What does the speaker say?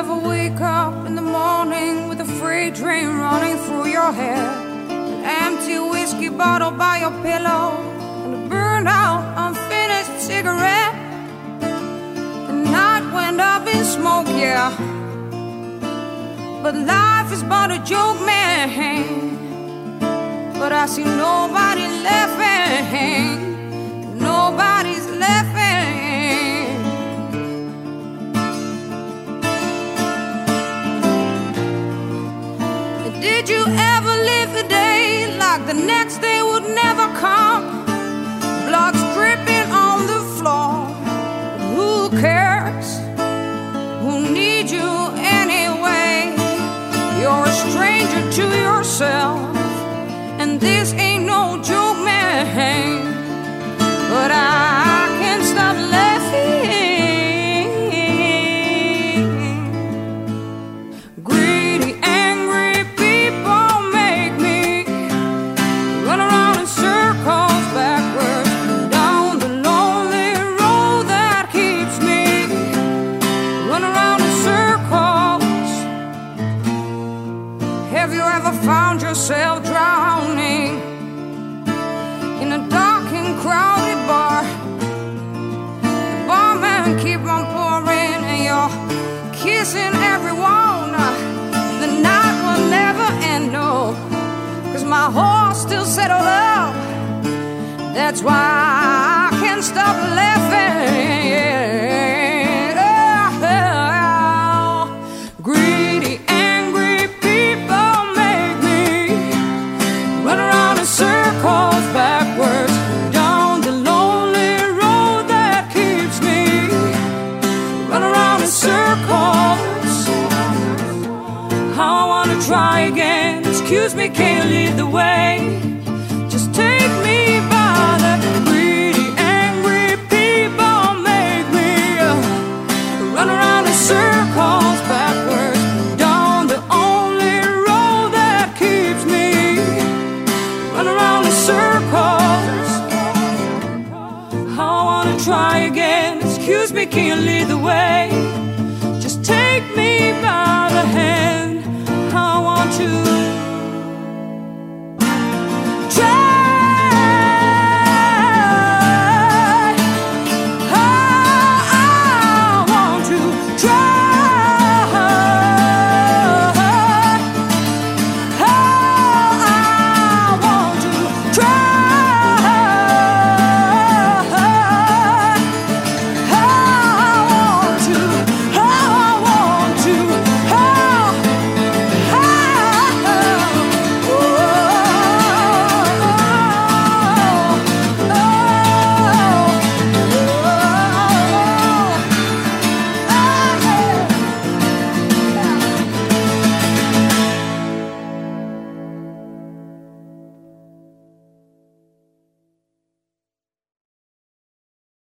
ever wake up in the morning with a freight train running through your hair, an empty whiskey bottle by your pillow, and a burned out, unfinished cigarette? The night went up in smoke, yeah, but life is but a joke, man. But I see nobody laughing, nobody's laughing. Did you ever live a day like the next day would never come? Blood dripping on the floor. But who cares? Who needs you anyway? You're a stranger to yourself, and this ain't no joke, man. But I can't stop laughing. Greedy, angry people make me run around in circles backwards down the lonely road that keeps me run around in circles. Have you ever found yourself drowning in a dark and crowded bar? The barman keep on pouring and you're kissing everyone. The night will never end, no, 'cause my heart's still settled up. That's why I can't stop laughing, yeah. Greedy, angry people make me run around in circles backwards down the lonely road that keeps me run around in circles. I wanna try again. Excuse me, can you lead the way? Just take me by the greedy, angry people make me run around in circles backwards down the only road that keeps me run around in circles. I wanna try again. Excuse me, can you lead the way?